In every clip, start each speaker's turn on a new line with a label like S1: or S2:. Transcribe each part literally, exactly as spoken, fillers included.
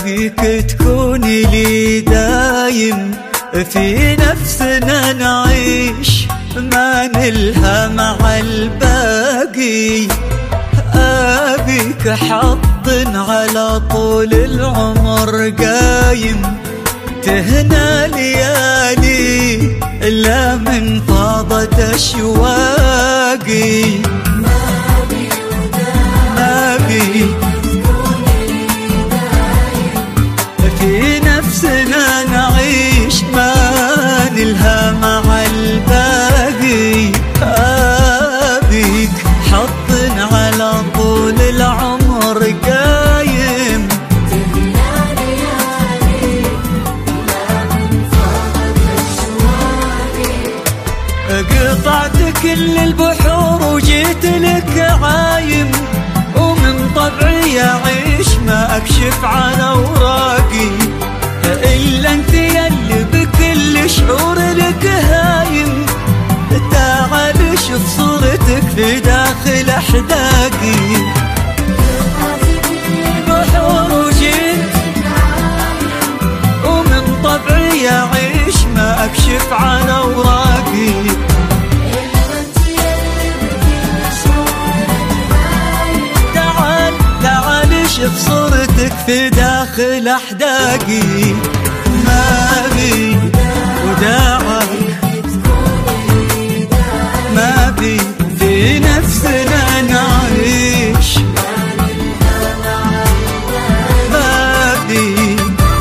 S1: أبيك تكوني لي دايم، في نفسنا نعيش ما نلهى مع الباقي. أبيك حط على طول العمر قايم، تهنى ليالي إلا من فاضت أشواقي. ما بي في نفسنا نعيش ما نلهى مع الباقي. أبيك حط على طول العمر قايم، قطعت كل البحور وجيت لك عايم، ومن طبعي أعيش ما أكشف عن أوراقي، إلا أنت يلي بكل شعور لك هايم. تعال شوف صورتك في داخل أحداقي، بحور وجيت ومن طبعي أعيش ما أكشف عن أوراقي. تعال تعال شوف صورتك في داخل أحداقي. ما بي وداعك ما بي في نفسنا نعيش ما بي.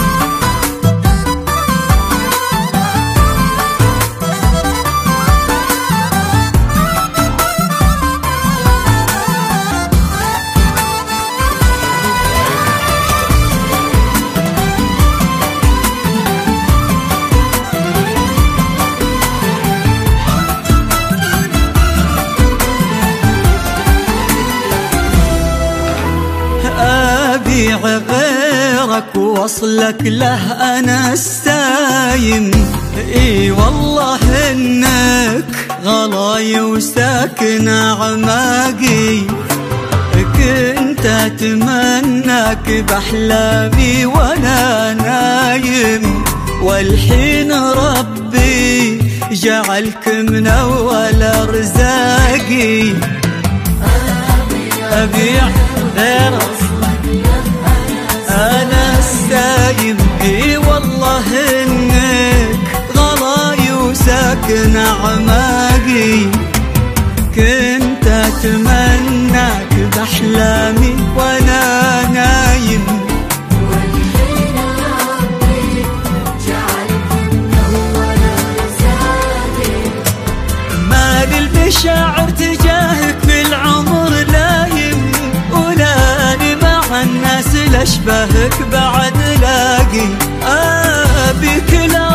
S1: أبيع غيرك ووصلك له أنا السايم. إي والله إنك غلاي وساكن أعماقي، كنت أتمناك بأحلامي وأنا نايم، والحين ربي جعلك من أول أرزاقي. أبيع غيرك أنا السايم. إي والله إنك غلاي وساكن أعماقي، كنت أتمناك بأحلامي وأنا نايم، والحين ربي جعلك من أول أرزاقي. ما للمشاعر تجاهك في العمر لايم، ولاني مع الناس لأشبهك بعد لاقي. أبيك لا